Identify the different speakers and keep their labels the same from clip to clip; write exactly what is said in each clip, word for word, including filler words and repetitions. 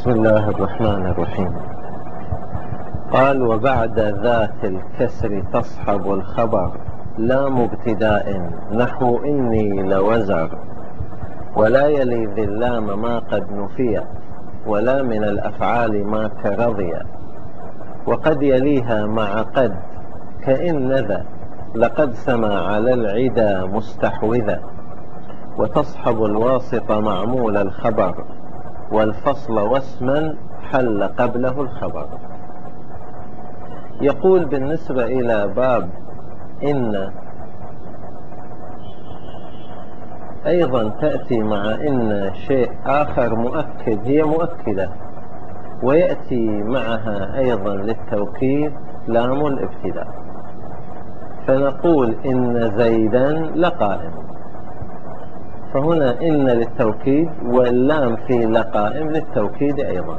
Speaker 1: بسم الله الرحمن الرحيم. قال: وبعد ذات الكسر تصحب الخبر لام ابتداء نحو إني لوزر، ولا يلي ذي اللام ما قد نفي، ولا من الأفعال ما كرضي، وقد يليها مع قد كإن ذا لقد سما على العدا مستحوذا، وتصحب الواسط معمول الخبر والفصل واسما حل قبله الخبر. يقول بالنسبة إلى باب إن أيضا تأتي مع إن شيء آخر مؤكد، هي مؤكدة، ويأتي معها أيضا للتوكيد لام الابتداء، فنقول إن زيدا لقائم، فهنا إن للتوكيد واللام في لقائم للتوكيد أيضا.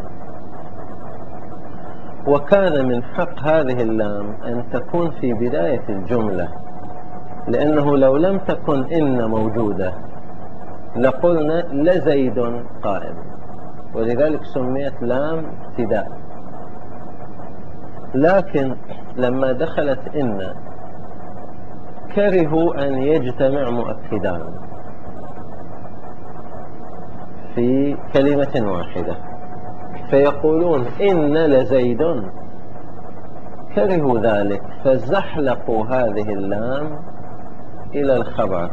Speaker 1: وكان من حق هذه اللام أن تكون في بداية الجملة، لأنه لو لم تكن إن موجودة لقلنا لزيد قائم، ولذلك سميت لام ابتداء. لكن لما دخلت إن كرهوا أن يجتمع مؤكدان في كلمة واحدة، فيقولون إن لزيد، كرهوا ذلك فزحلقوا هذه اللام إلى الخبر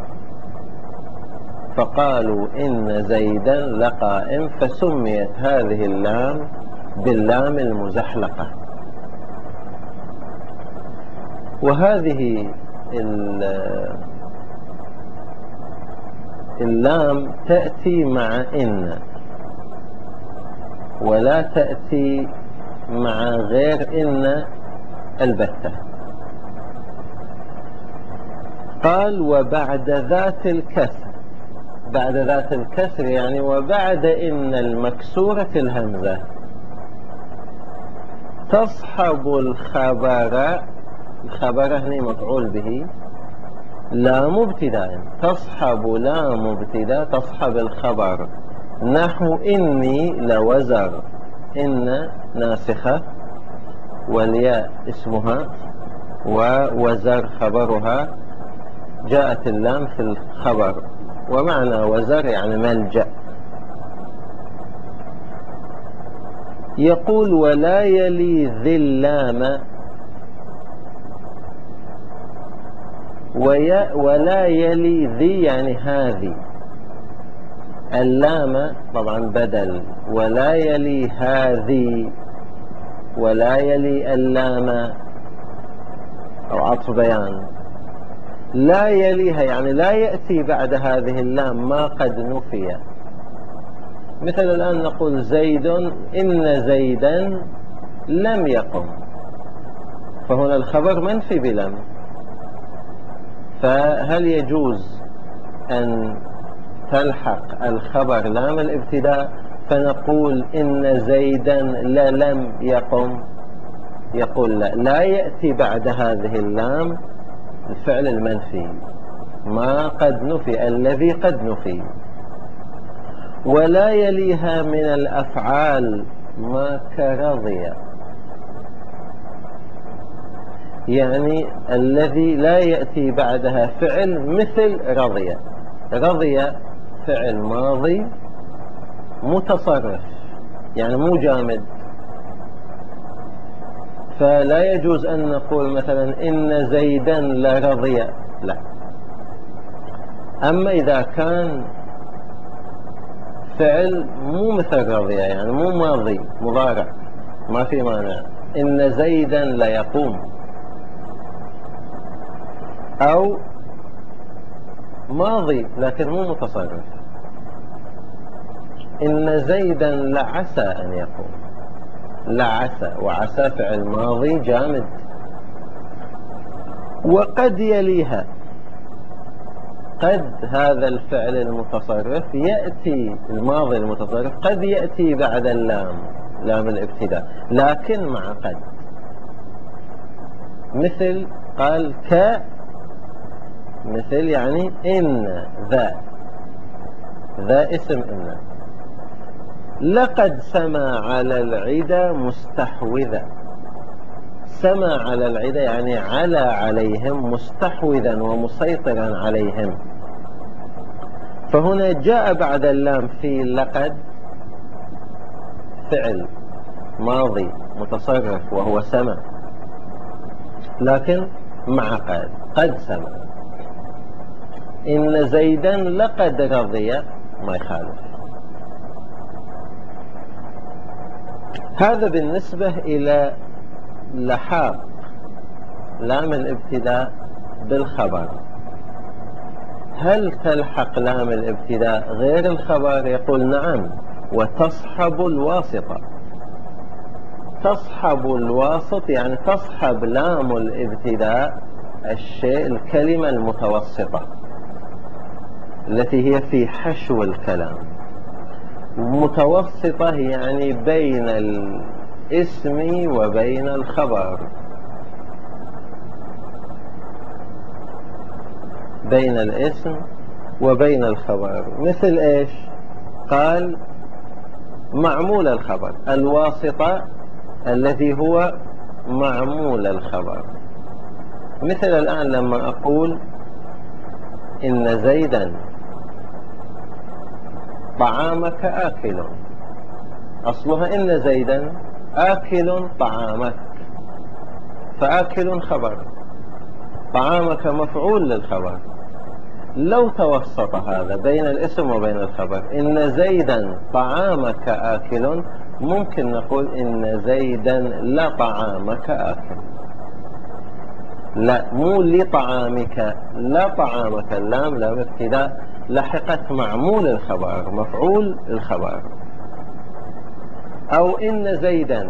Speaker 1: فقالوا إن زيدا لقائم، فسميت هذه اللام باللام المزحلقة. وهذه اللام تأتي مع إن ولا تأتي مع غير إن البتة. قال: وبعد ذات الكسر، بعد ذات الكسر يعني وبعد إن المكسورة الهمزة، تصحب الخبر، الخبر هنا مفعول به، لام ابتداء، تصحب لام ابتداء، تصحب الخبر نحو إني لوزر، إن ناسخة والياء اسمها ووزر خبرها، جاءت اللام في الخبر، ومعنى وزر يعني ملجأ. يقول: ولا يلي ذي اللام، ولا يلي ذي يعني هذه، اللام طبعا بدل، ولا يلي هذه، ولا يلي اللام أو عطف بيان، لا يليها يعني لا يأتي بعد هذه اللام ما قد نفي. مثل الآن نقول زيد، إن زيدا لم يقم، فهنا الخبر منفي بلم، فهل يجوز أن تلحق الخبر لام الابتداء فنقول إن زيدا لم يقم؟ يقول لا، لا يأتي بعد هذه اللام الفعل المنفي ما قد نفي، الذي قد نفي. ولا يليها من الأفعال ما كرضي، يعني الذي لا يأتي بعدها فعل مثل رضي. رضي فعل ماضي متصرف يعني مو جامد، فلا يجوز أن نقول مثلا إن زيدا لرضي، لا. أما إذا كان فعل مو مثل رضي يعني مو ماضي مضارع ما في مانع، إن زيدا ليقوم، أو ماضي لكن مو متصرف، إن زيدا لعسى أن يقوم، لعسى، وعسى فعل ماضي جامد. وقد يليها، قد هذا الفعل المتصرف يأتي، الماضي المتصرف قد يأتي بعد اللام لام الابتداء، لكن مع قد، مثل قال ك، مثل يعني إن ذا، ذا اسم إن، لقد سما على العدا مستحوذا. سما على العدا يعني علا عليهم، مستحوذا ومسيطرا عليهم. فهنا جاء بعد اللام في لقد فعل ماضي متصرف وهو سما، لكن مع قد. قد سما. إن زيدا لقد رضي ما يخالف. هذا بالنسبة إلى لحاق لام الابتداء بالخبر. هل تلحق لام الابتداء غير الخبر؟ يقول نعم، وتصحب الواسطة. تصحب الواسط يعني تصحب لام الابتداء الشيء الكلمة المتوسطة التي هي في حشو الكلام. متوسطة يعني بين الاسم وبين الخبر، بين الاسم وبين الخبر. مثل ايش؟ قال معمول الخبر، الواسطة الذي هو معمول الخبر. مثل الآن لما أقول إن زيدا طعامك آكل، أصلها إن زيدا آكل طعامك، فآكل خبر، طعامك مفعول للخبر. لو توسط هذا بين الاسم وبين الخبر، إن زيدا طعامك آكل، ممكن نقول إن زيدا لطعامك آكل. لا، مو لطعامك، لا طعامك. اللام لام ابتداء لحقت معمول الخبر، مفعول الخبر. أو إن زيدا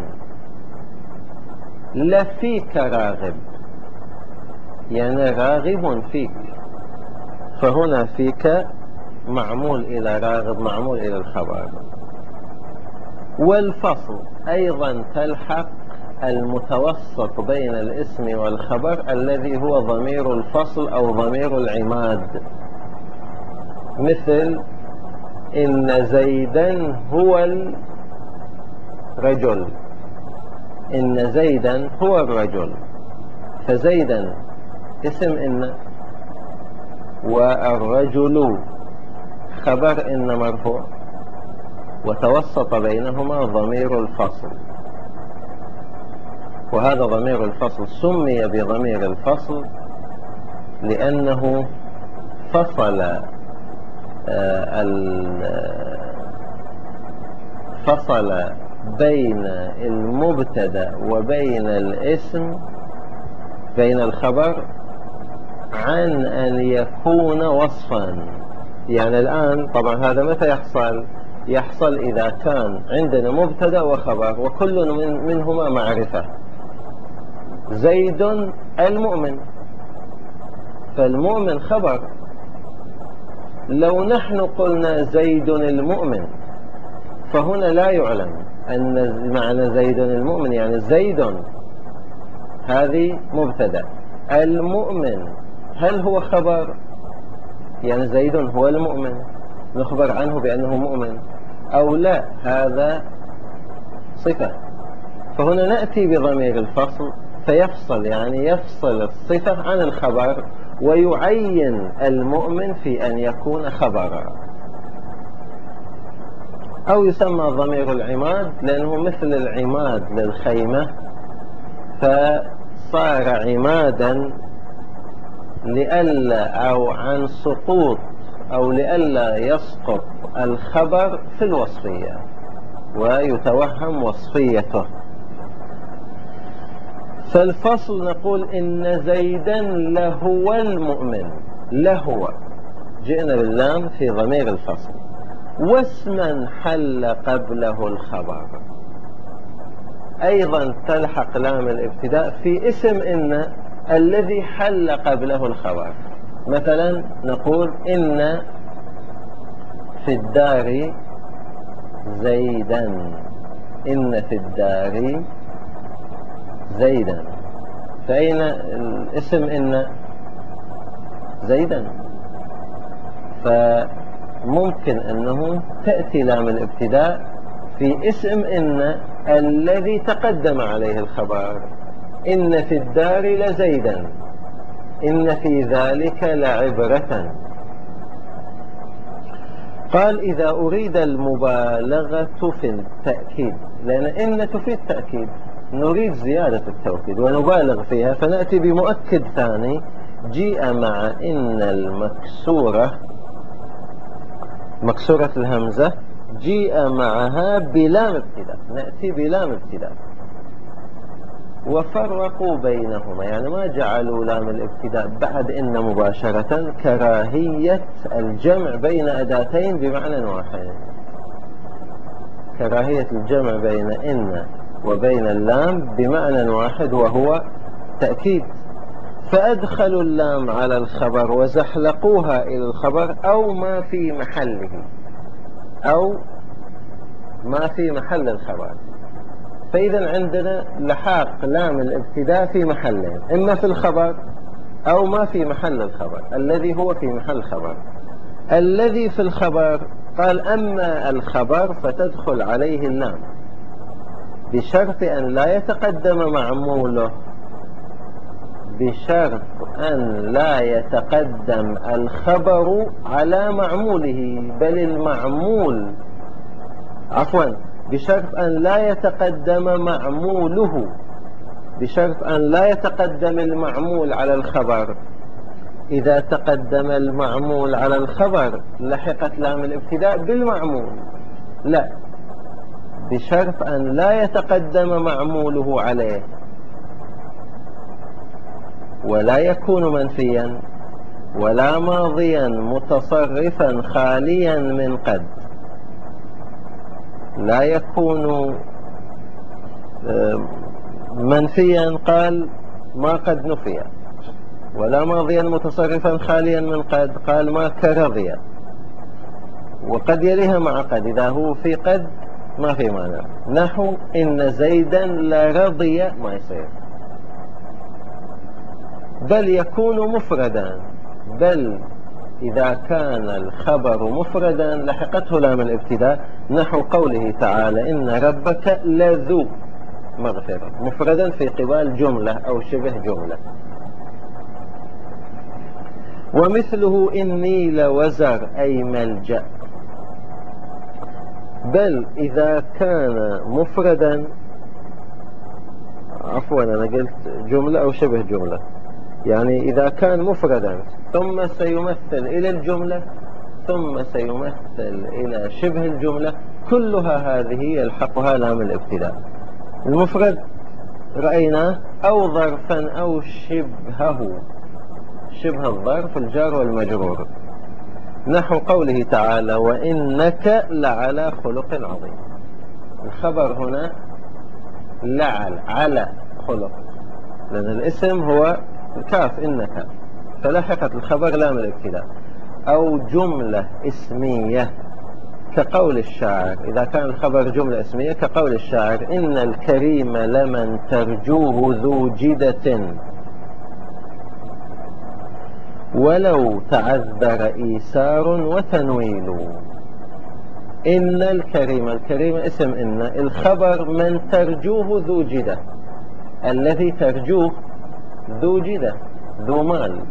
Speaker 1: لفيك راغب، يعني راغب فيك، فهنا فيك معمول إلى راغب، معمول إلى الخبر. والفصل أيضا تلحق المتوسط بين الاسم والخبر الذي هو ضمير الفصل أو ضمير العماد. مثل إن زيدا هو الرجل، إن زيدا هو الرجل، فزيدا اسم إن، والرجل خبر إن مرفوع، وتوسط بينهما ضمير الفصل. وهذا ضمير الفصل سمي بضمير الفصل لأنه فصل فصل بين المبتدأ وبين الاسم، بين الخبر، عن أن يكون وصفا. يعني الآن طبعا هذا متى يحصل؟ يحصل إذا كان عندنا مبتدأ وخبر وكل من منهما معرفة. زيد المؤمن، فالمؤمن خبر. لو نحن قلنا زيد المؤمن، فهنا لا يعلم أن معنى زيد المؤمن يعني زيد هذه مبتدأ، المؤمن هل هو خبر؟ يعني زيد هو المؤمن، نخبر عنه بأنه مؤمن أو لا، هذا صفة. فهنا نأتي بضمير الفصل فيفصل، يعني يفصل الصفة عن الخبر ويعين المؤمن في أن يكون خبرا. أو يسمى ضمير العماد لأنه مثل العماد للخيمة، فصار عمادا لئلا أو عن سقوط أو لئلا يسقط الخبر في الوصفية ويتوهم وصفيته. فالفصل نقول إن زيدا لهو المؤمن، لهو جئنا باللام في ضمير الفصل، واسما حل قبله الخبر. أيضا تلحق لام الابتداء في اسم إن الذي حل قبله الخبر. مثلا نقول إن في الدار زيدا، إن في الدار زيدا، فأين الاسم إن؟ زيدا. فممكن أنه تأتي لام الابتداء في اسم إن الذي تقدم عليه الخبر: إن في الدار لزيدا، إن في ذلك لعبرة. قال: إذا أريد المبالغة في التأكيد، لأن إن تفيد تأكيد، نريد زيادة التوكيد ونبالغ فيها، فنأتي بمؤكد ثاني جيء مع إن المكسورة، مكسورة الهمزة، جيء معها بلام ابتداء، نأتي بلام ابتداء. وفرقوا بينهما، يعني ما جعلوا لام الابتداء بعد إن مباشرة، كراهية الجمع بين أداتين بمعنى واحد، كراهية الجمع بين إن وبين اللام بمعنى واحد وهو تأكيد، فأدخلوا اللام على الخبر وزحلقوها إلى الخبر أو ما في محله، أو ما في محل الخبر. فإذا عندنا لحاق لام الابتداء في محلين، إما في الخبر أو ما في محل الخبر، الذي هو في محل الخبر. الذي في الخبر قال: أما الخبر فتدخل عليه اللام بشرط أن لا يتقدم معموله، بشرط أن لا يتقدم الخبر على معموله، بل المعمول، عفوا بشرط أن لا يتقدم معموله، بشرط أن لا يتقدم المعمول على الخبر. إذا تقدم المعمول على الخبر لحقت لام الابتداء بالمعمول، لا، بشرط أن لا يتقدم معموله عليه، ولا يكون منفيا ولا ماضيا متصرفا خاليا من قد. لا يكون منفيا قال ما قد نفي، ولا ماضيا متصرفا خاليا من قد قال ما كرضي، وقد يليها مع قد، إذا هو في قد ما في معنى، نحو إن زيدا لرضي ما يصير. بل يكون مفردا، بل إذا كان الخبر مفردا لحقته لام الابتداء، نحو قوله تعالى: إن ربك لذو مغفرة، مفردا في قبال جملة أو شبه جملة. ومثله إني لوزر أي ملجأ. بل إذا كان مفردا، عفوا أنا قلت جملة أو شبه جملة، يعني إذا كان مفردا ثم سيمثل إلى الجملة ثم سيمثل إلى شبه الجملة، كلها هذه يلحقها لام الابتداء. المفرد رأيناه أو ظرفا أو شبهه، شبه الظرف الجار والمجرور، نحو قوله تعالى: وإنك لعلى خلق عظيم. الخبر هنا لعل، على خلق، لأن الاسم هو الكاف إنك، فلحقت الخبر لام الابتداء. أو جملة اسمية كقول الشاعر، إذا كان الخبر جملة اسمية كقول الشاعر: إن الكريم لمن ترجوه ذو جدة ولو تعذر إيسار وتنويل. إن الكريم، الكريم اسم إن، الخبر من ترجوه ذو جدة، الذي ترجوه ذو جدة، ذو مال،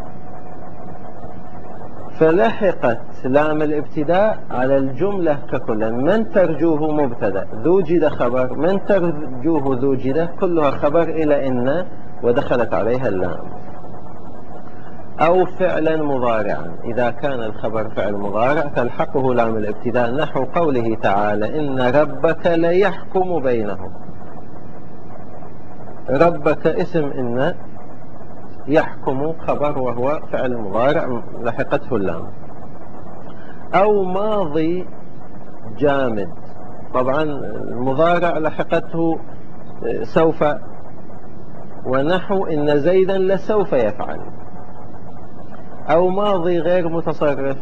Speaker 1: فلحقت لام الابتداء على الجملة ككل. من ترجوه مبتدأ، ذو جدة خبر، من ترجوه ذو جدة كلها خبر إلى إن ودخلت عليها اللام. أو فعلا مضارعا، إذا كان الخبر فعل مضارع تلحقه لام الابتداء، نحو قوله تعالى: إن ربك ليحكم بينهم. ربك اسم إن، يحكم خبر وهو فعل مضارع لحقته اللام. أو ماضي جامد، طبعا المضارع لحقته سوف، ونحو إن زيدا لسوف يفعل. أو ماضي غير متصرف،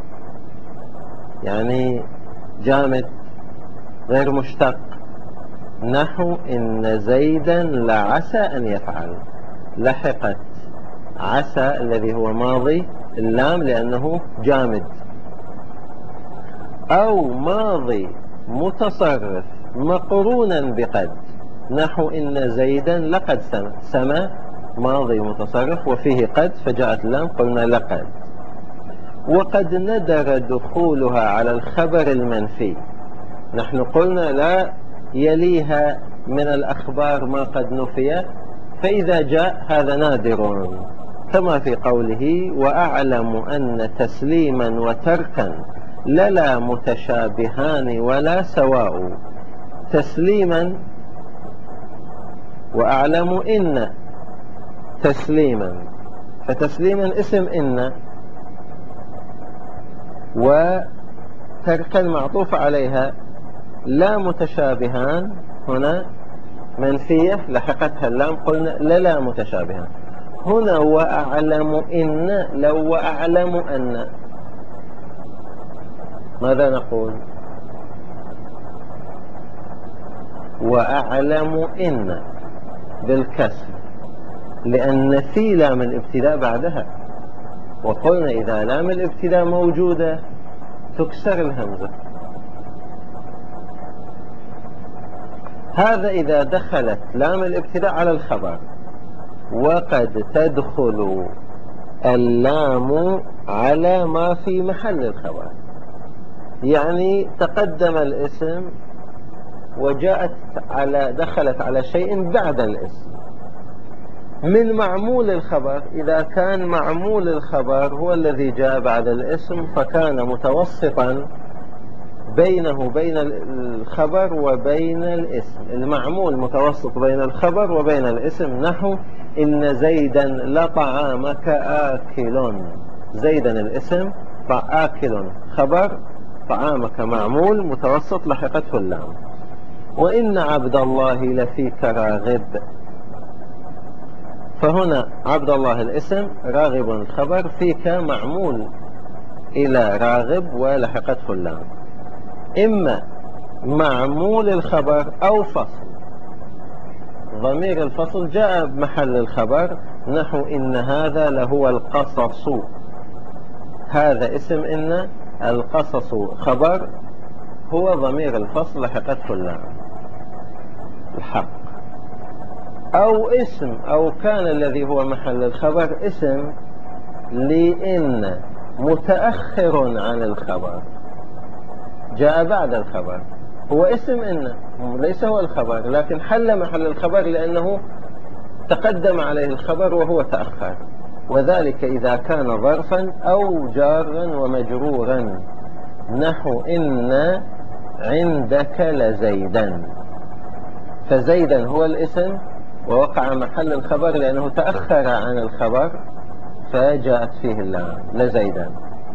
Speaker 1: يعني جامد غير مشتق، نحو إن زيدا لعسى أن يفعل، لحقت عسى الذي هو ماضي اللام لأنه جامد. أو ماضي متصرف مقرونا بقد، نحو إن زيدا لقد سمى، سمى ماضي متصرف وفيه قد فجاءت اللام قلنا لقد. وقد ندر دخولها على الخبر المنفي، نحن قلنا لا يليها من الأخبار ما قد نفي، فإذا جاء هذا نادر، كما في قوله وأعلم أن تسليما وتركا للا متشابهان ولا سواء. تسليما وأعلم إن تسليما، فتسليما اسم إن، وتركا معطوف عليها، لا متشابهان هنا منفية لحقتها اللام قلنا للا متشابهان. هنا وأعلم إن، لو وأعلم أن ماذا نقول؟ وأعلم إن بالكسر، لأن في لام الابتداء بعدها، وقلنا إذا لام الابتداء موجودة تكسر الهمزة. هذا إذا دخلت لام الابتداء على الخبر، وقد تدخل اللام على ما في محل الخبر، يعني تقدم الاسم وجاءت على دخلت على شيء بعد الاسم من معمول الخبر. إذا كان معمول الخبر هو الذي جاء بعد الاسم فكان متوسطا بينه بين الخبر وبين الاسم، المعمول متوسط بين الخبر وبين الاسم، نحو إن زيدا لطعامك آكل، زيدا الاسم، آكل خبر، طعامك معمول متوسط لحقته اللام. وإن عبد الله لفيك راغب، فهنا عبد الله الاسم، راغب الخبر، فيك معمول إلى راغب ولحقته اللام، إما معمول الخبر أو فصل، ضمير الفصل جاء بمحل الخبر، نحو إن هذا لهو القصص، هذا اسم إن، القصص خبر، هو ضمير الفصل لحقته اللام الحق. أو اسم، أو كان الذي هو محل الخبر اسم لإن متأخر عن الخبر، جاء بعد الخبر، هو اسم إن ليس هو الخبر، لكن حل محل الخبر لأنه تقدم عليه الخبر وهو تأخر، وذلك إذا كان ظرفا أو جارا ومجرورا، نحو إن عندك لزيدا، فزيدا هو الاسم ووقع محل الخبر لأنه تأخر عن الخبر فجاءت فيه اللام لزيدا.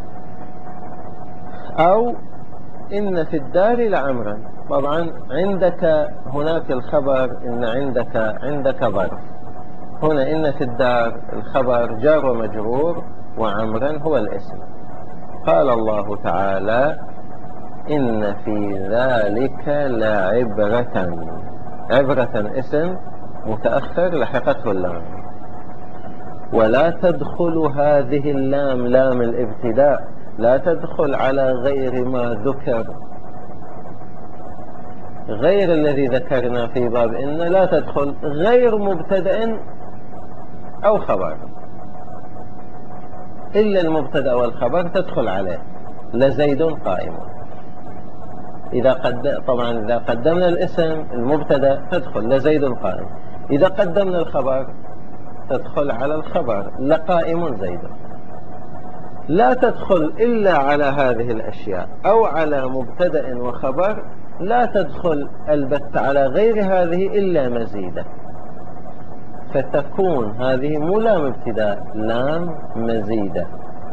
Speaker 1: أو إن في الدار لعمرا، طبعا عندك هناك الخبر إن عندك، عندك ظرف، هنا إن في الدار الخبر جار ومجرور وعمرا هو الاسم. قال الله تعالى إن في ذلك لعبرة، عبرة اسم متأخر لحقته اللام. ولا تدخل هذه اللام، لام الابتداء، لا تدخل على غير ما ذكر، غير الذي ذكرنا في باب إن، لا تدخل غير مبتدأ أو خبر، إلا المبتدأ والخبر تدخل عليه، لزيد قائم. إذا قد طبعا إذا قدمنا الاسم المبتدأ تدخل لزيد قائم، إذا قدمنا الخبر تدخل على الخبر لقائم زيد. لا تدخل إلا على هذه الأشياء، أو على مبتدأ وخبر، لا تدخل البت على غير هذه إلا مزيدة، فتكون هذه مو لام ابتداء، لام مزيدة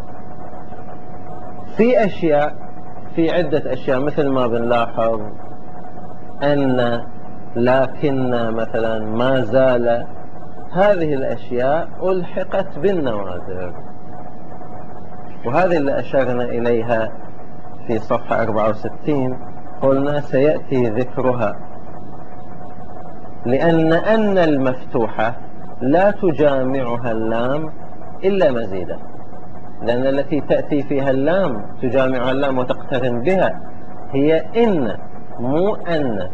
Speaker 1: في أشياء، في عدة أشياء، مثل ما بنلاحظ أن، لكن مثلا، ما زال، هذه الأشياء ألحقت بالنوادر، وهذه اللي أشرنا إليها في صفحة أربعة وستين، قلنا سيأتي ذكرها، لأن أن المفتوحة لا تجامعها اللام إلا مزيدة، لأن التي تأتي فيها اللام تجامعها اللام وتقترن بها هي إن، مو أن.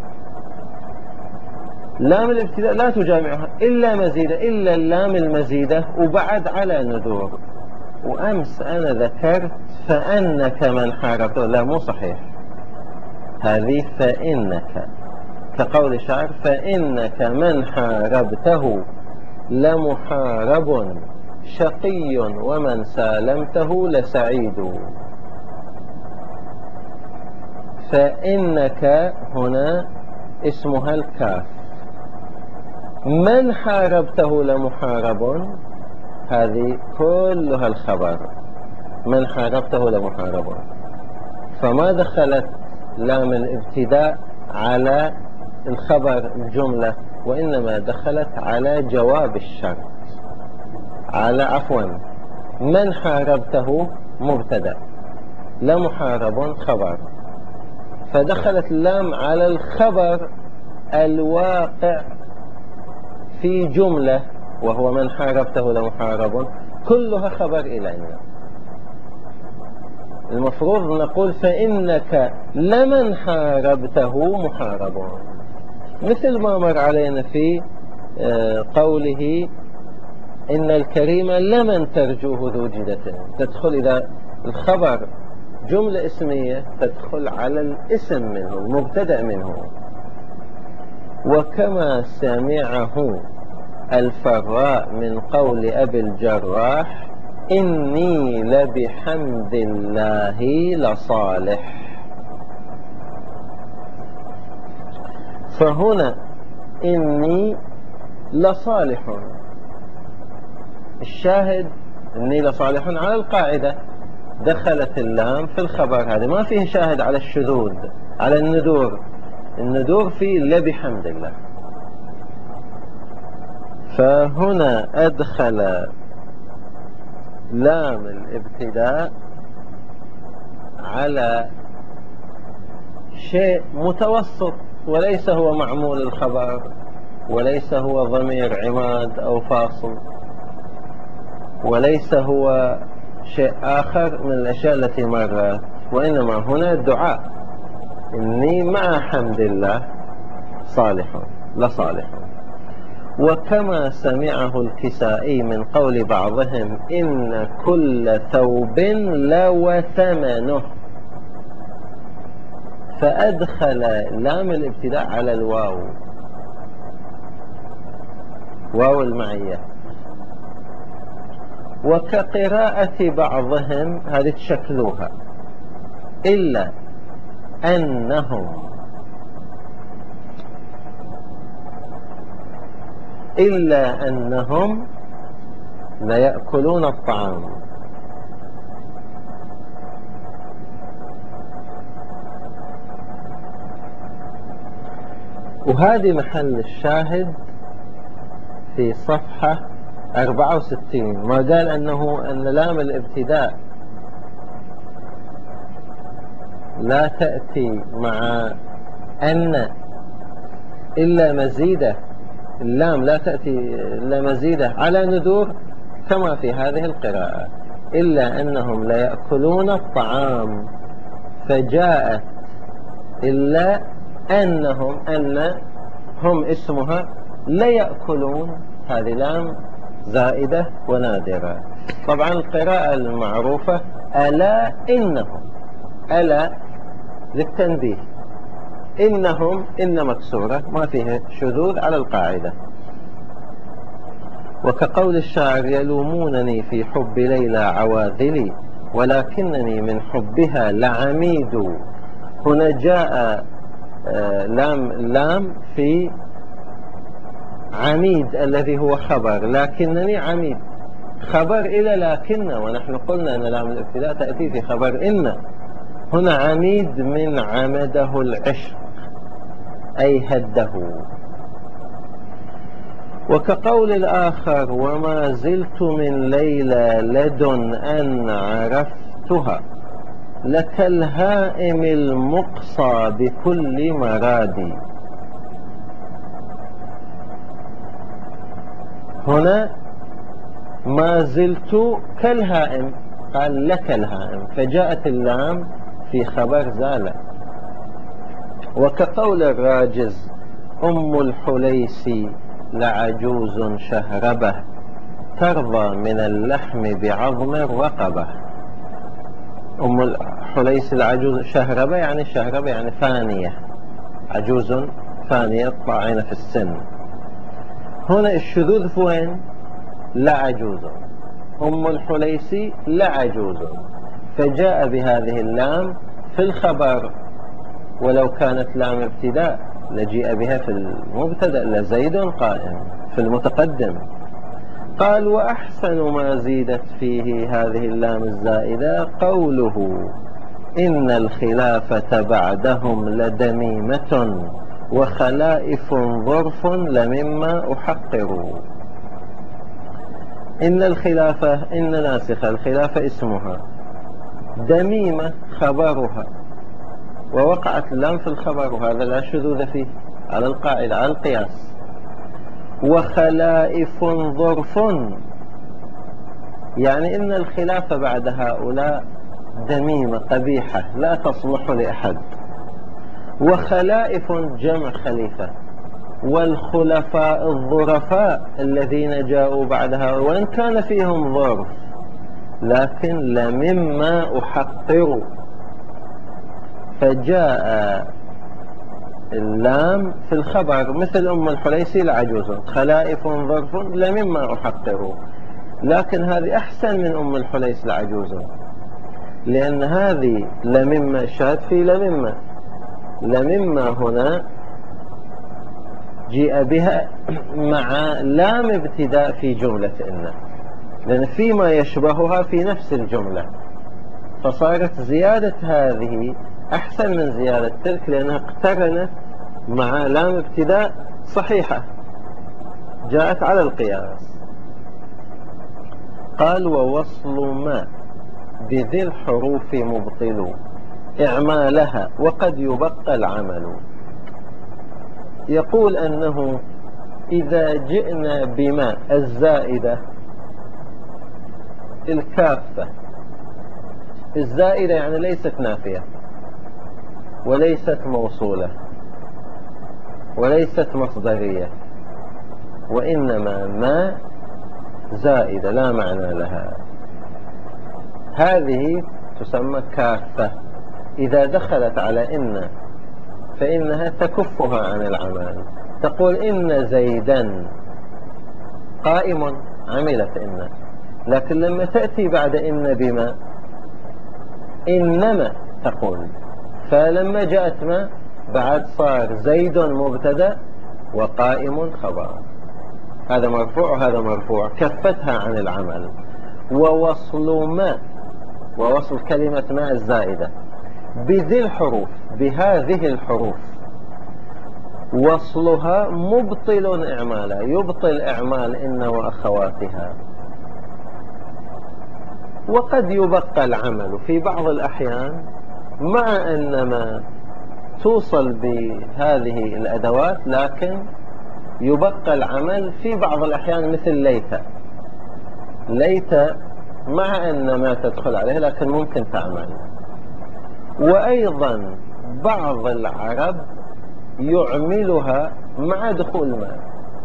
Speaker 1: لام الابتداء لا تجامعها إلا مزيدة، إلا اللام المزيدة وبعد على ندور. وأمس أنا ذكرت فأنك من حاربته، لا مو صحيح، هذه فإنك، كقول الشاعر فإنك من حاربته لمحارب شقي ومن سالمته لسعيد. فإنك هنا اسمها الكاف، من حاربته لمحارب، هذه كلها الخبر، من حاربته لمحارب، فما دخلت لام الابتداء على الخبر الجملة، وإنما دخلت على جواب الشرط، على عفوا من حاربته مبتدأ لمحارب خبر، فدخلت اللام على الخبر الواقع في جملة وهو من حاربته لمحارب، كلها خبر إلينا. المفروض نقول فإنك لمن حاربته محارب، مثل ما مر علينا في قوله إن الكريم لمن ترجوه ذو جدة، تدخل إذا الخبر جملة اسمية تدخل على الاسم منه، المبتدأ منه. وكما سمعه الفراء من قول أبي الجراح إني لبحمد الله لصالح، فهنا إني لصالح، الشاهد إني لصالح على القاعدة، دخلت اللام في الخبر، هذا ما فيه شاهد على الشذوذ، على الندور، الندور فيه لبحمد الله. فهنا أدخل لام الابتداء على شيء متوسط، وليس هو معمول الخبر، وليس هو ضمير عماد أو فاصل، وليس هو شيء آخر من الأشياء التي مرت، وإنما هنا الدعاء إني مع حمد الله صالح لصالح. وكما سمعه الكسائي من قول بعضهم إن كل ثوب لوثمنه، فأدخل لام الابتداء على الواو، واو المعية. وكقراءة بعضهم، هذه تشكلوها، إلا أنهم إلا أنهم ليأكلون الطعام. وهذه محل الشاهد في صفحة أربعة وستين، ما قال أنه أن لام الابتداء لا تأتي مع أن إلا مزيدة، اللام لا تأتي إلا مزيدة على ندور، كما في هذه القراءة إلا أنهم ليأكلون الطعام، فجاءت إلا أنهم، أن هم اسمها ليأكلون، هذه لام زائدة ونادرة. طبعا القراءة المعروفة ألا إنهم، ألا للتنبيه، إنهم إن مكسورة ما فيها شذوذ على القاعدة. وكقول الشاعر يلومونني في حب ليلى عواذلي ولكنني من حبها لعميد، هنا جاء لام لام في عميد الذي هو خبر، لكنني عميد خبر إلى لكن، ونحن قلنا أن لام الابتداء تأتي في خبر إن، هنا عميد من عمده العشق أي هده. وكقول الآخر وما زلت من ليلى لدن أن عرفتها لك الهائم المقصى بكل مرادي، هنا ما زلت كالهائم، قال لك الهائم، فجاءت اللام في خبر زال، وكقول الراجز أم الحليس لعجوز شهربة ترضى من اللحم بعظم الرقبة. أم الحليس العجوز شهربة يعني شهربة يعني فانية، عجوز فانية طاعنة في السن. هنا الشذوذ في وين؟ لعجوز، أم الحليس لعجوز، فجاء بهذه اللام في الخبر، ولو كانت لام ابتداء لجيء بها في المبتدأ لزيد قائم في المتقدم. قال وأحسن ما زيدت فيه هذه اللام الزائدة قوله إن الخلافة بعدهم لدميمة وخلائف ظرف لمما أحقر. إن الخلافة، إن ناسخة الخلافة اسمها، دميمة خبرها، ووقعت اللام في الخبر، وهذا لا شذوذ فيه على القاعدة على القياس. وخلائف ظرف يعني إن الخلافة بعد هؤلاء دميمة قبيحة لا تصلح لأحد. وخلائف جمع خليفة، والخلفاء الظرفاء الذين جاءوا بعدها وإن كان فيهم ظرف لكن لمما أحقر، فجاء اللام في الخبر مثل أم الحليس لعجوز، خلائف ظرف لمما أحقر، لكن هذه أحسن من أم الحليس لعجوز، لأن هذه لمما الشاهد في لمما لمما هنا جيء بها مع لام ابتداء في جملة إن، لأن فيما يشبهها في نفس الجملة، فصارت زيادة هذه أحسن من زيادة تلك لأنها اقترنت مع لام ابتداء صحيحة جاءت على القياس. قال ووصل ما بذي الحروف مبطل إعمالها وقد يبقى العمل. يقول أنه إذا جئنا بما الزائدة الكافة، الزائدة يعني ليست نافية وليست موصولة وليست مصدرية، وإنما ما زائدة لا معنى لها، هذه تسمى كافة. إذا دخلت على إن فإنها تكفها عن العمل، تقول إن زيدا قائم عملت إن، لكن لما تأتي بعد إن بما إنما تقول، فلما جاءت ما بعد صار زيد مبتدأ وقائم خبر، هذا مرفوع وهذا مرفوع، كفتها عن العمل. ووصل ما، ووصل كلمة ما الزائدة بذي الحروف، بهذه الحروف، وصلها مبطل إعمالها، يبطل إعمال إن وأخواتها. وقد يبقى العمل في بعض الأحيان مع أن ما توصل بهذه الأدوات، لكن يبقى العمل في بعض الأحيان مثل ليت، ليت مع أن ما تدخل عليه لكن ممكن تعمل. وأيضا بعض العرب يعملها مع دخول ما،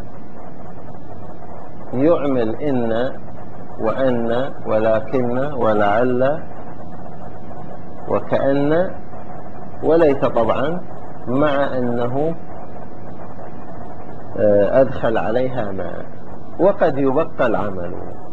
Speaker 1: يعمل إن وأن ولكن ولعل وكأن وليت طبعا، مع أنه أدخل عليها ما. وقد يبقى العمل،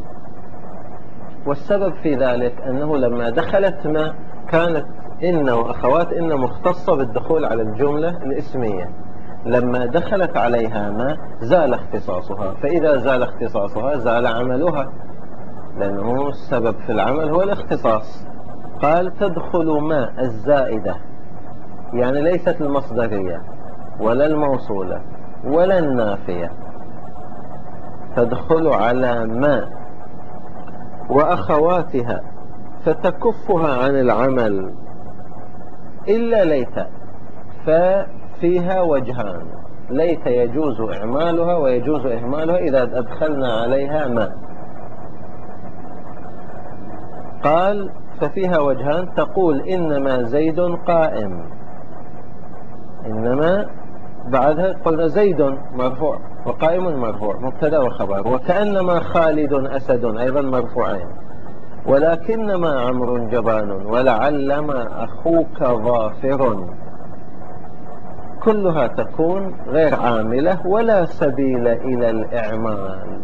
Speaker 1: والسبب في ذلك أنه لما دخلت ما كانت إن وأخوات إن مختصة بالدخول على الجملة الاسمية، لما دخلت عليها ما زال اختصاصها، فإذا زال اختصاصها زال عملها، لأنه السبب في العمل هو الاختصاص. قال تدخل ما الزائدة، يعني ليست المصدرية ولا الموصولة ولا النافية، تدخل على ما وأخواتها فتكفها عن العمل إلا ليت، ففيها وجهان، ليت يجوز إعمالها ويجوز إهمالها إذا أدخلنا عليها ما. قال ففيها وجهان، تقول إنما زيد قائم، إنما بعدها قلنا زيد مرفوع وقائم مرفوع مبتدا وخبر، وكأنما خالد أسد أيضا مرفوعين، ولكنما عمرو جبان، ولعلما أخوك ظافر، كلها تكون غير عاملة ولا سبيل إلى الإعمال.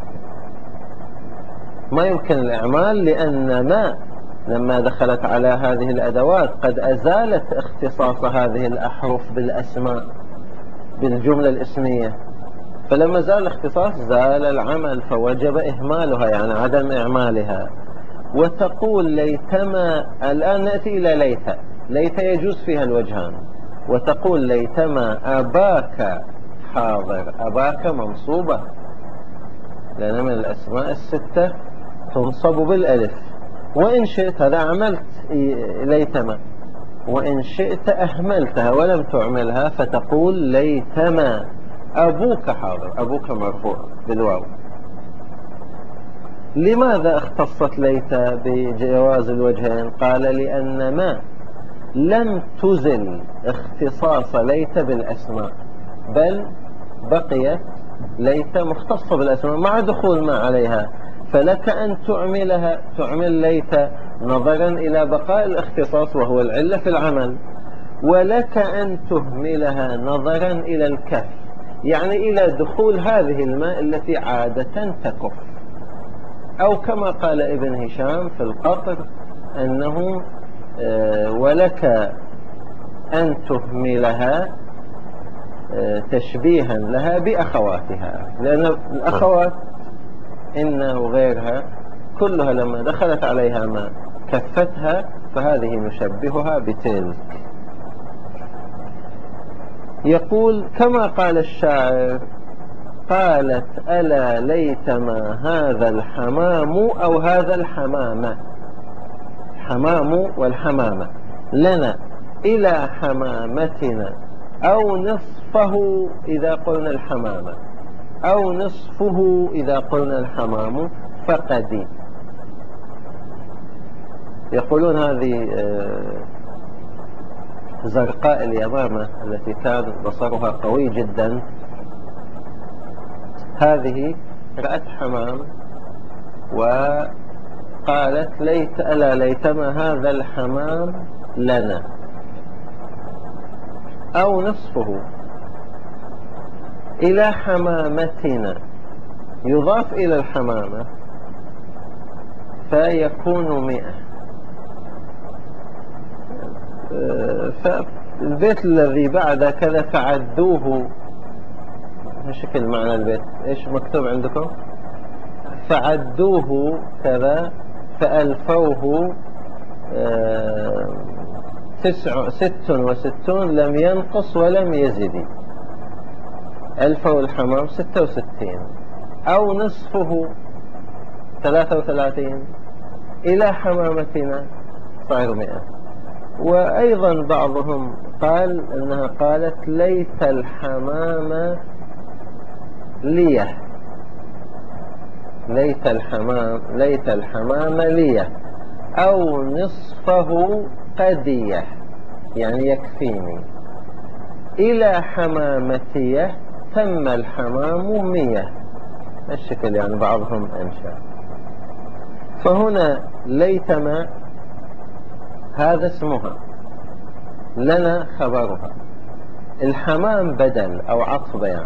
Speaker 1: ما يمكن الإعمال لأن ما لما دخلت على هذه الأدوات قد أزالت اختصاص هذه الأحرف بالأسماء بالجملة الاسمية، فلما زال الاختصاص زال العمل، فوجب إهمالها يعني عدم إعمالها. وتقول ليتما، الآن نأتي إلى ليت. ليت يجوز فيها الوجهان، وتقول ليتما أباك حاضر. أباك منصوبة لأن من الأسماء الستة تنصب بالألف، وإن شئت هذا عملت ليتما، وإن شئت أهملتها ولم تعملها فتقول ليتما أبوك حاضر. أبوك مرفوع بالواو. لماذا اختصت ليت بجواز الوجهين؟ قال لأن ما لم تزل اختصاص ليت بالأسماء، بل بقيت ليت مختصة بالأسماء مع دخول ما عليها، فلك أن تعملها تعمل ليت نظرا إلى بقاء الاختصاص وهو العلة في العمل، ولك أن تهملها نظرا إلى الكف، يعني إلى دخول هذه الماء التي عادة تكف. أو كما قال ابن هشام في القطر أنه ولك أن تهملها تشبيها لها بأخواتها، لأن الأخوات إنه غيرها كلها لما دخلت عليها ما كفتها، فهذه نشبهها بتلك. يقول كما قال الشاعر: قالت ألا ليتما هذا الحمام أو هذا الحمامة. حمام والحمامة لنا إلى حمامتنا، أو نصفه إذا قلنا الحمامة، أو نصفه إذا قلنا الحمام فقد. يقولون هذه زرقاء اليمامة التي كان بصرها قوي جدا، هذه رأت حمام وقالت ليت ألا ليتما هذا الحمام لنا، أو نصفه إلى حمامتنا يضاف إلى الحمامة فيكون مئة. فالبيت الذي بعد كذا فعدوه، شكل معنى البيت إيش مكتوب عندكم؟ فعدوه كذا فألفوه تسع ست وستون لم ينقص ولم يزد. ألفوا الحمام ستة وستين، أو نصفه ثلاثة وثلاثين، إلى حمامتنا صار مئة. وأيضا بعضهم قال أنها قالت ليت الحمام ليه، ليت الحمام ليت الحمام ليه، أو نصفه قديه يعني يكفيني، إلى حمامتيه تم الحمام مية. الشكل يعني بعضهم أنشأ. فهنا ليتما هذا اسمها، لنا خبرها، الحمام بدل أو عطف بيان.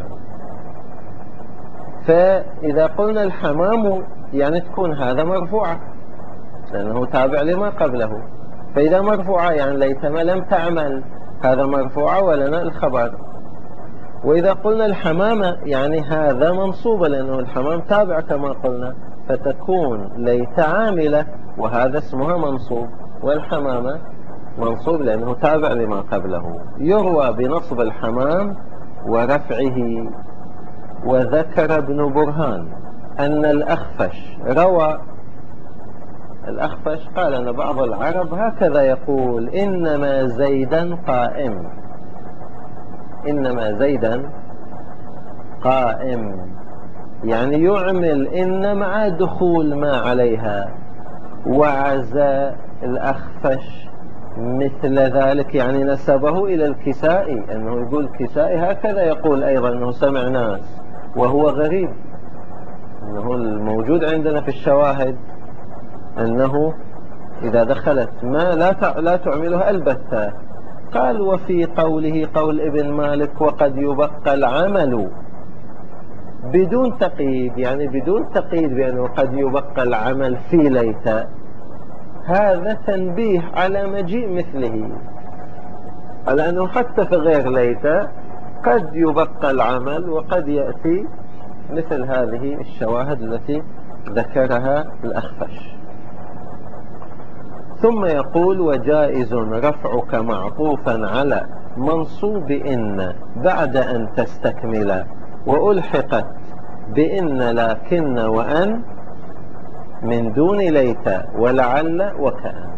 Speaker 1: فإذا قلنا الحمام يعني تكون هذا مرفوعة لأنه تابع لما قبله، فإذا مرفوعة يعني ليتما لم تعمل، هذا مرفوعة ولنا الخبر. وإذا قلنا الحمامة يعني هذا منصوبة لأنه الحمام تابع كما قلنا، فتكون ليت عاملة وهذا اسمها منصوب، والحمامة منصوب لأنه تابع لما قبله. يروى بنصب الحمام ورفعه. وذكر ابن برهان أن الأخفش روى، الأخفش قال أن بعض العرب هكذا يقول: إنما زيدا قائم، إنما زيدا قائم، يعني يعمل إن مع دخول ما عليها. وعزى الأخفش مثل ذلك يعني نسبه إلى الكسائي، أنه يقول الكسائي هكذا يقول أيضا، أنه سمع ناس، وهو غريب. أنه الموجود عندنا في الشواهد أنه إذا دخلت ما لا لا تعملها البتة. قال وفي قوله قول ابن مالك وقد يبقى العمل بدون تقييد، يعني بدون تقييد بأنه قد يبقى العمل في ليت، هذا تنبيه على مجيء مثله، على أنه حتى في غير ليت قد يبقى العمل وقد يأتي مثل هذه الشواهد التي ذكرها الأخفش. ثم يقول وجائز رفعك معطوفا على منصوب إن بعد أن تستكمل وألحقت بإن لكن وأن من دون ليت ولعل وكأن.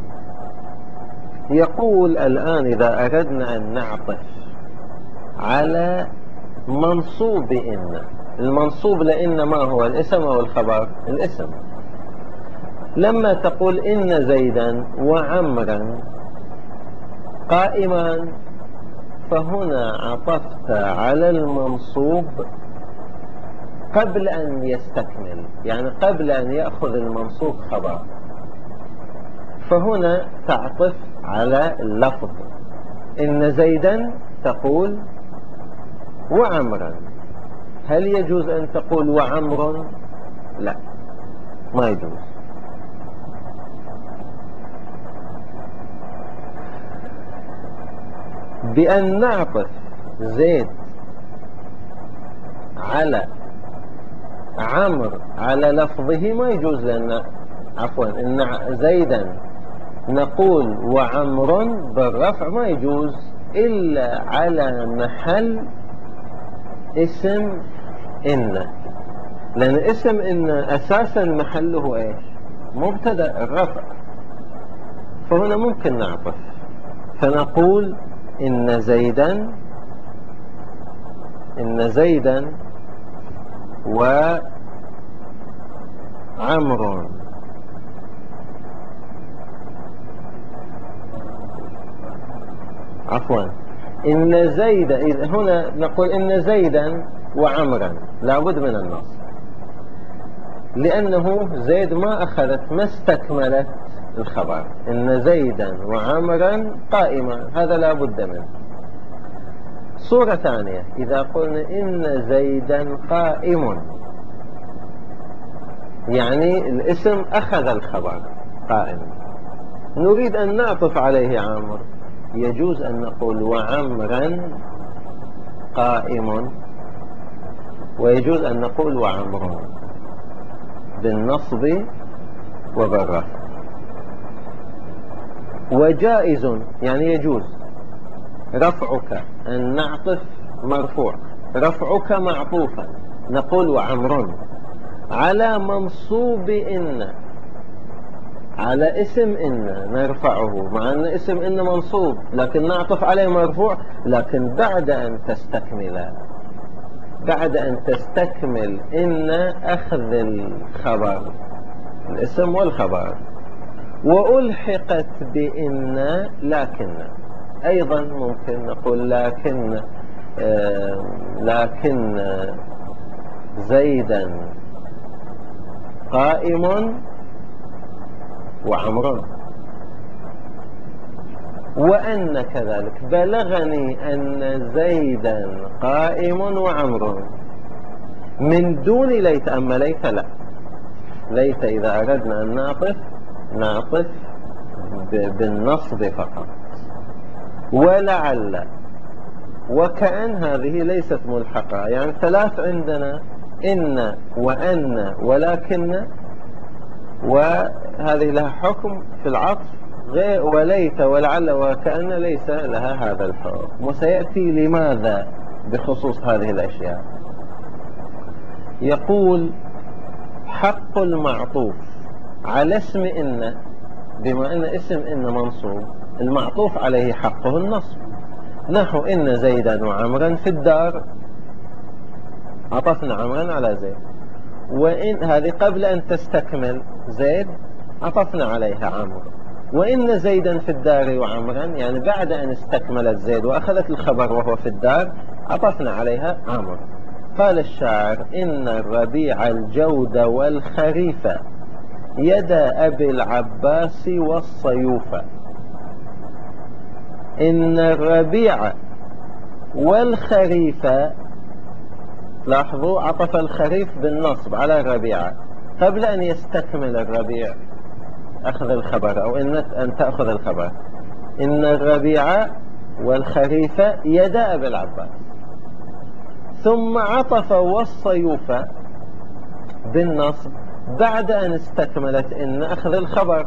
Speaker 1: يقول الآن إذا أردنا أن نعطف على منصوب إن، المنصوب لإن ما هو الاسم أو الخبر؟ الاسم. لما تقول إن زيدا وعمرا قائمان، فهنا عطفت على المنصوب قبل أن يستكمل، يعني قبل أن يأخذ المنصوب خبر، فهنا تعطف على اللفظ. إن زيدا تقول وعمرا. هل يجوز أن تقول وعمر؟ لا، ما يجوز. بأن نعطف زيد على عمر على لفظه ما يجوز، لأن عفوا إن زيدا نقول وعمر بالرفع ما يجوز إلا على محل اسم إن، لأن اسم إن أساسا محله إيش؟ مبتدأ الرفع. فهنا ممكن نعطف، فنقول إن زيدا إن زيدا وعمر عفوا إن زيد، هنا نقول إن زيدا وعمرا لابد من النصب، لأنه زيد ما أخذت ما استكملت الخبر. إن زيدا وعمرا قائما، هذا لابد منه. صورة ثانية إذا قلنا إن زيدا قائم، يعني الاسم أخذ الخبر قائم، نريد أن نعطف عليه عمر، يجوز أن نقول وعمرا قائم، ويجوز أن نقول وعمر بالنصب وبالرفع. وجائز يعني يجوز رفعك، أن نعطف مرفوع، رفعك معطوفا نقول وعمر على منصوب إن، على اسم إن نرفعه، مع أن اسم إن منصوب لكن نعطف عليه مرفوع، لكن بعد أن تستكمل بعد أن تستكمل إن أخذ الخبر، الاسم والخبر. وألحقت بإن لكن، أيضا ممكن نقول لكن آه لكن زيدا قائم وعمر، وأن كذلك بلغني أن زيدا قائم وعمر من دون ليت. أما ليت لا، ليت إذا أردنا أن نعطف نعطف بالنصب فقط. ولعل وكأن هذه ليست ملحقة، يعني ثلاث عندنا، إن وأن ولكن، وهذه لها حكم في العطف غير، وليت ولعل وكأن ليس لها هذا الحكم. وسيأتي لماذا بخصوص هذه الأشياء. يقول حق المعطوف على اسم إن، بما أن اسم إن منصوب المعطوف عليه حقه النصب، نحو إن زيدا وعمرا في الدار، عطفنا عمرا على زيد، وإن هذه قبل أن تستكمل زيد عطفنا عليها عمرو، وإن زيدا في الدار وعمرا، يعني بعد أن استكملت زيد وأخذت الخبر وهو في الدار عطفنا عليها عمرو. قال الشاعر: إن الربيع الجود والخريف يدا أبي العباس والصيوف. إن الربيع والخريف، لاحظوا عطف الخريف بالنصب على الربيع قبل أن يستكمل الربيع أخذ الخبر أو إن أن تأخذ الخبر. إن الربيع والخريف يدا أبي العباس، ثم عطف والصيوف بالنصب بعد أن استكملت إن أخذ الخبر.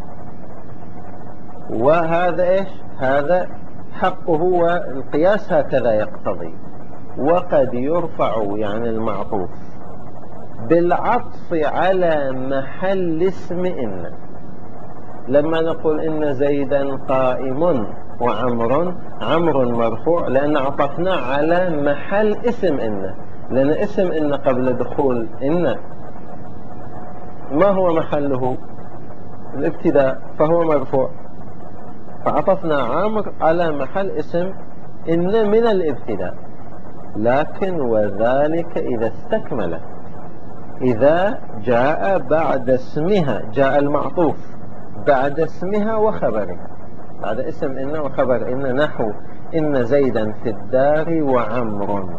Speaker 1: وهذا إيش؟ هذا حقه، والقياس هكذا يقتضي. وقد يرفع يعني المعطوف بالعطف على محل اسم إن. لما نقول إن زيدا قائم وعمر، عمر مرفوع لأن عطفنا على محل اسم إن، لأن اسم إن قبل دخول إن ما هو محله؟ الابتداء، فهو مرفوع، فعطفنا عمر على محل اسم إن من الابتداء. لكن وذلك إذا استكمل، إذا جاء بعد اسمها، جاء المعطوف بعد اسمها وخبرها، بعد اسم إن وخبر إن، نحو إن زيدا في الدار وعمر،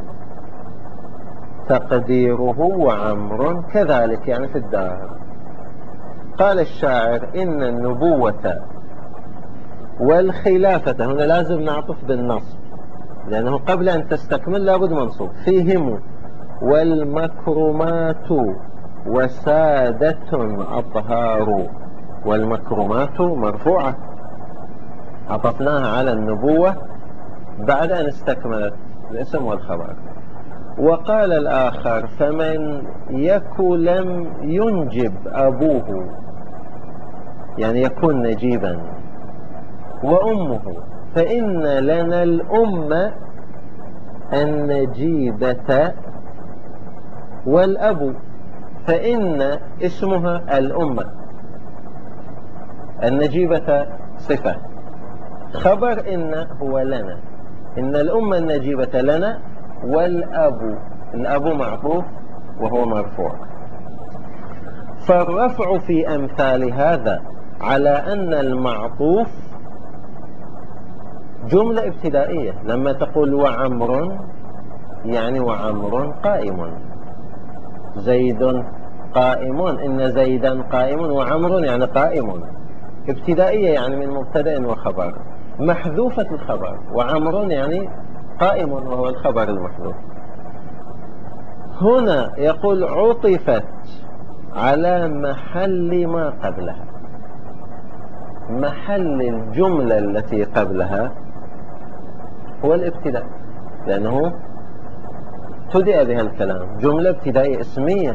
Speaker 1: تقديره وعمر كذلك يعني في الدار. قال الشاعر: إن النبوة والخلافة، هنا لازم نعطف بالنصب لأنه قبل أن تستكمل لابد منصوب، فيهم والمكرمات وسادة أطهار. والمكرمات مرفوعة عطفناها على النبوة بعد أن استكملت الاسم والخبر. وقال الآخر: فمن يك لم ينجب أبوه، يعني يكون نجيبا، وأمه، فإن لنا الأم النجيبة، والأب فإن اسمها الأمة. النجيبة صفة، خبر إن هو لنا، إن الأمة النجيبة لنا، والأب، الأب معطوف وهو مرفوع. فالرفع في أمثال هذا على أن المعطوف جملة ابتدائية. لما تقول وعمر، يعني وعمر قائم، زيد قائم، إن زيدا قائم، وعمر يعني قائم، ابتدائية يعني من مبتدأ وخبر، محذوفة الخبر، وعمر يعني قائم وهو الخبر المحذوف. هنا يقول عطفت على محل ما قبلها، محل الجملة التي قبلها هو الابتداء، لأنه ابتدأ بها الكلام، جملة ابتدائية اسمية.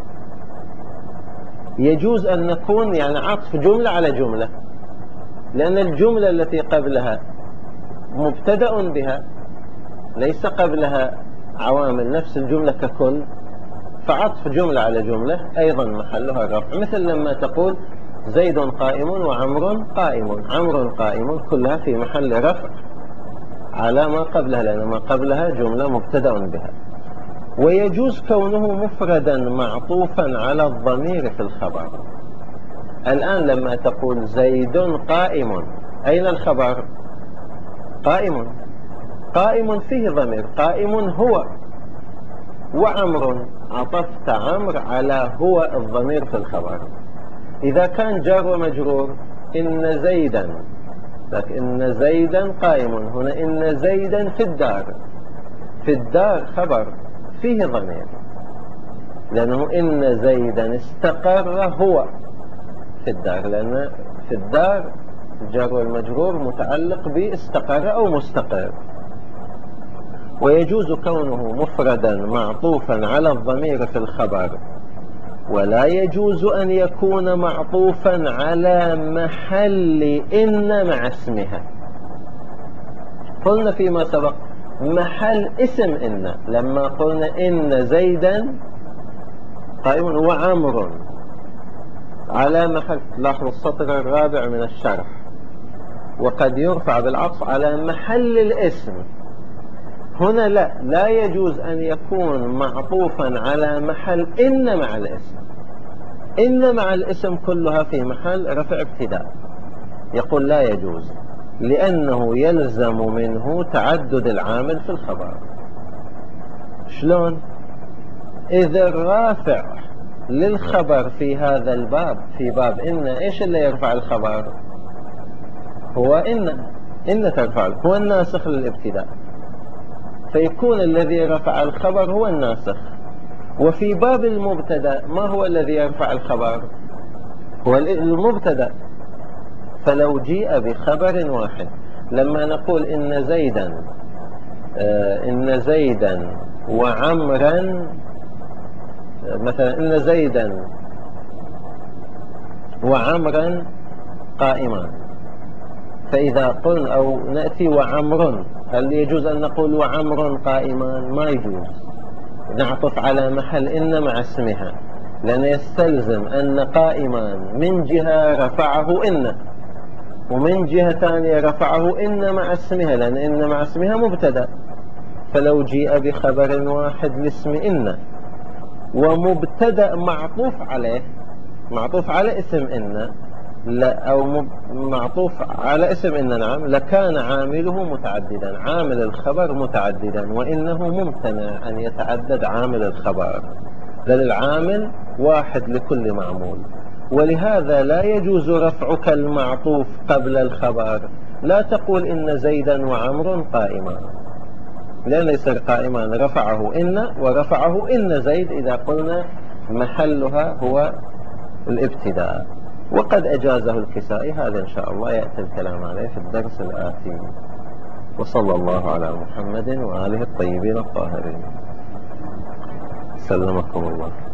Speaker 1: يجوز أن نكون يعني عطف جملة على جملة، لأن الجملة التي قبلها مبتدأ بها، ليس قبلها عوامل نفس الجملة ككل، فعطف جملة على جملة أيضا محلها الرفع. مثل لما تقول زيد قائم وعمر قائم، عمر قائم، كلها في محل رفع على ما قبلها، لأن ما قبلها جملة مبتدأ بها. ويجوز كونه مفردا معطوفا على الضمير في الخبر. الآن لما تقول زيد قائم، أين الخبر؟ قائم، قائم فيه ضمير، قائم هو. وعمر عطفت عمر على هو الضمير في الخبر. إذا كان جار ومجرور، إن زيدا، لكن إن زيدا قائم، هنا إن زيدا في الدار، في الدار خبر فيه ضمير، لأنه إن زيدا استقر هو في الدار، لأن في الدار الجار والمجرور متعلق باستقر أو مستقر. ويجوز كونه مفردا معطوفا على الضمير في الخبر، ولا يجوز أن يكون معطوفا على محل إن مع اسمها. قلنا فيما سبق محل اسم إن، لما قلنا إن زيدا قائم وعمر، على محل، لاحظوا السطر الرابع من الشرح، وقد يرفع بالعطف على محل الاسم. هنا لا لا يجوز أن يكون معطوفا على محل إن مع الاسم. إن مع الاسم كلها في محل رفع ابتداء، يقول لا يجوز، لأنه يلزم منه تعدد العامل في الخبر. شلون؟ إذا الرافع للخبر في هذا الباب، في باب إن، إيش اللي يرفع الخبر؟ هو إن. إن ترفع، هو الناسخ للابتداء، فيكون الذي رفع الخبر هو الناسخ. وفي باب المبتدا ما هو الذي يرفع الخبر؟ هو المبتدا. فلو جيء بخبر واحد، لما نقول إن زيدا آه إن زيدا وعمرا، مثلا إن زيدا وعمرا قائمان، فإذا قلنا أو نأتي وعمر، هل يجوز أن نقول وعمر قائمان؟ ما يجوز، نعطف على محل إن مع اسمها، لأن يستلزم أن قائمان من جهة رفعه إن، ومن جهة ثانية رفعه إن مع اسمها، لأن إن مع اسمها مبتدأ. فلو جيء بخبر واحد لاسم إن ومبتدأ معطوف عليه، معطوف على اسم إن، لا أو معطوف على اسم إن، نعم، لكان عامله متعددا، عامل الخبر متعددا، وإنه ممتنع أن يتعدد عامل الخبر، بل العامل واحد لكل معمول. ولهذا لا يجوز رفعك المعطوف قبل الخبر. لا تقول إن زيدا وعمر قائمان، لأن يصير قائمان رفعه إن، ورفعه إن زيد إذا قلنا محلها هو الابتداء. وقد أجازه الكسائي، هذا إن شاء الله يأتي الكلام عليه في الدرس الآتي. وصلى الله على محمد وآله الطيبين الطاهرين. سلمكم الله.